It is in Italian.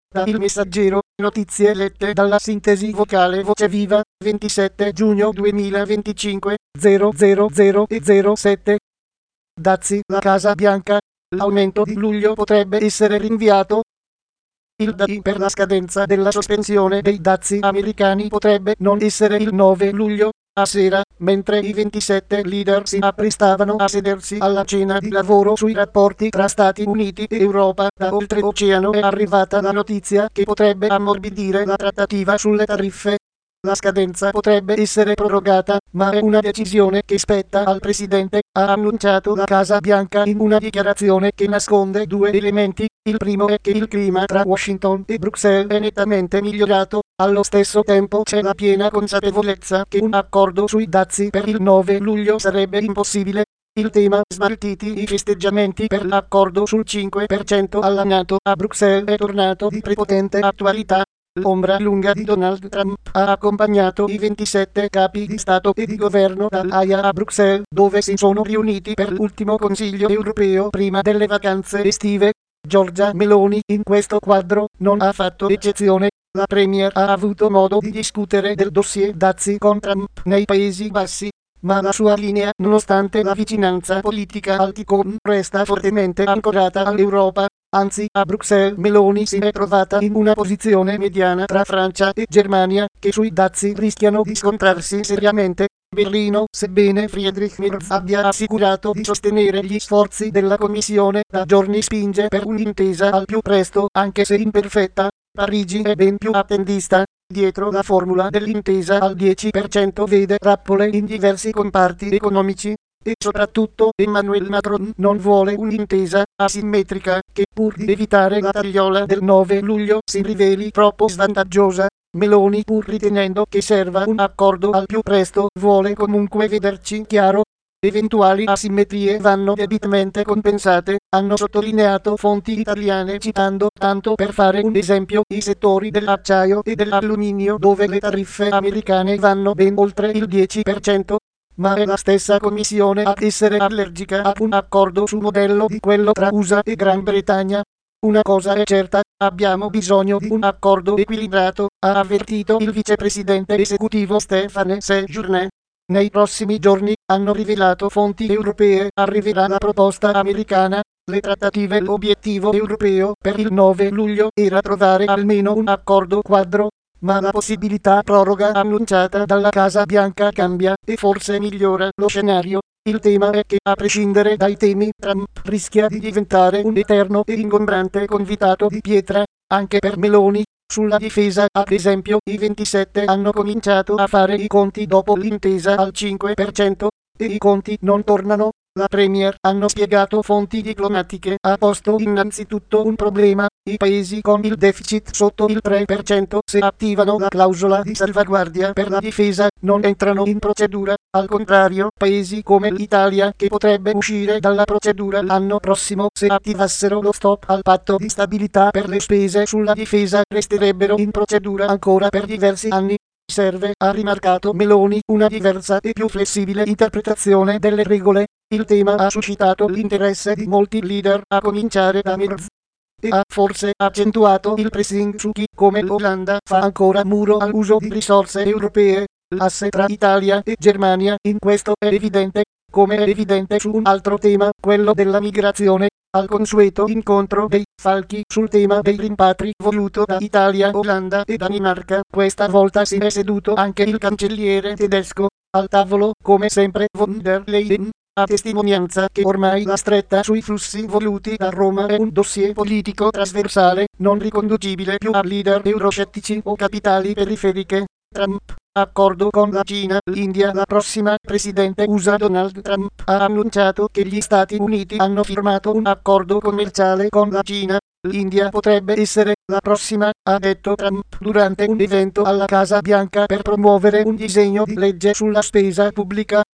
Da Il Messaggero, notizie lette dalla sintesi vocale Voce Viva, 27 giugno 2025, 000:07. Dazi, la Casa Bianca. L'aumento di luglio potrebbe essere rinviato. Il DAI per la scadenza della sospensione dei dazi americani potrebbe non essere il 9 luglio, a sera, mentre i 27 leader si apprestavano a sedersi alla cena di lavoro sui rapporti tra Stati Uniti e Europa. Da oltreoceano è arrivata la notizia che potrebbe ammorbidire la trattativa sulle tariffe. La scadenza potrebbe essere prorogata, ma è una decisione che spetta al presidente, ha annunciato la Casa Bianca in una dichiarazione che nasconde due elementi. Il primo è che il clima tra Washington e Bruxelles è nettamente migliorato, allo stesso tempo c'è la piena consapevolezza che un accordo sui dazi per il 9 luglio sarebbe impossibile. Il tema smaltiti i festeggiamenti per l'accordo sul 5% alla NATO a Bruxelles è tornato di prepotente attualità. L'ombra lunga di Donald Trump ha accompagnato i 27 capi di Stato e di Governo dall'Aia a Bruxelles, dove si sono riuniti per l'ultimo Consiglio europeo prima delle vacanze estive. Giorgia Meloni, in questo quadro, non ha fatto eccezione. La Premier ha avuto modo di discutere del dossier dazi con Trump nei Paesi Bassi, ma la sua linea, nonostante la vicinanza politica al Ticone, resta fortemente ancorata all'Europa. Anzi, a Bruxelles Meloni si è trovata in una posizione mediana tra Francia e Germania, che sui dazi rischiano di scontrarsi seriamente. Berlino, sebbene Friedrich Merz abbia assicurato di sostenere gli sforzi della Commissione, da giorni spinge per un'intesa al più presto, anche se imperfetta. Parigi è ben più attendista. Dietro la formula dell'intesa al 10% vede trappole in diversi comparti economici. E soprattutto Emmanuel Macron non vuole un'intesa asimmetrica che, pur di evitare la tagliola del 9 luglio, si riveli troppo svantaggiosa. Meloni, pur ritenendo che serva un accordo al più presto, vuole comunque vederci chiaro. Eventuali asimmetrie vanno debitamente compensate, hanno sottolineato fonti italiane citando, tanto per fare un esempio, i settori dell'acciaio e dell'alluminio dove le tariffe americane vanno ben oltre il 10%. Ma è la stessa Commissione ad essere allergica ad un accordo su modello di quello tra USA e Gran Bretagna. Una cosa è certa, abbiamo bisogno di un accordo equilibrato, ha avvertito il vicepresidente esecutivo Stéphane Séjourné. Nei prossimi giorni, hanno rivelato fonti europee, arriverà la proposta americana. Le trattative. L'obiettivo europeo per il 9 luglio era trovare almeno un accordo quadro. Ma la possibilità proroga annunciata dalla Casa Bianca cambia e forse migliora lo scenario. Il tema è che, a prescindere dai temi, Trump rischia di diventare un eterno e ingombrante convitato di pietra, anche per Meloni. Sulla difesa, ad esempio, i 27 hanno cominciato a fare i conti dopo l'intesa al 5%, e i conti non tornano. La Premier, hanno spiegato fonti diplomatiche, ha posto innanzitutto un problema. I paesi con il deficit sotto il 3%, se attivano la clausola di salvaguardia per la difesa, non entrano in procedura. Al contrario, paesi come l'Italia, che potrebbe uscire dalla procedura l'anno prossimo se attivassero lo stop al patto di stabilità per le spese sulla difesa, resterebbero in procedura ancora per diversi anni. Serve, ha rimarcato Meloni, una diversa e più flessibile interpretazione delle regole. Il tema ha suscitato l'interesse di molti leader, a cominciare da Merz, e ha forse accentuato il pressing su chi, come l'Olanda, fa ancora muro all'uso di risorse europee. L'asse tra Italia e Germania, in questo è evidente, come è evidente su un altro tema, quello della migrazione. Al consueto incontro dei falchi sul tema dei rimpatri voluto da Italia, Olanda e Danimarca, questa volta si è seduto anche il cancelliere tedesco. Al tavolo, come sempre, von der Leyen, a testimonianza che ormai la stretta sui flussi voluti da Roma è un dossier politico trasversale, non riconducibile più a leader euroscettici o capitali periferiche. Trump. Accordo con la Cina. L'India. La prossima presidente USA Donald Trump ha annunciato che gli Stati Uniti hanno firmato un accordo commerciale con la Cina. L'India potrebbe essere la prossima, ha detto Trump durante un evento alla Casa Bianca per promuovere un disegno di legge sulla spesa pubblica.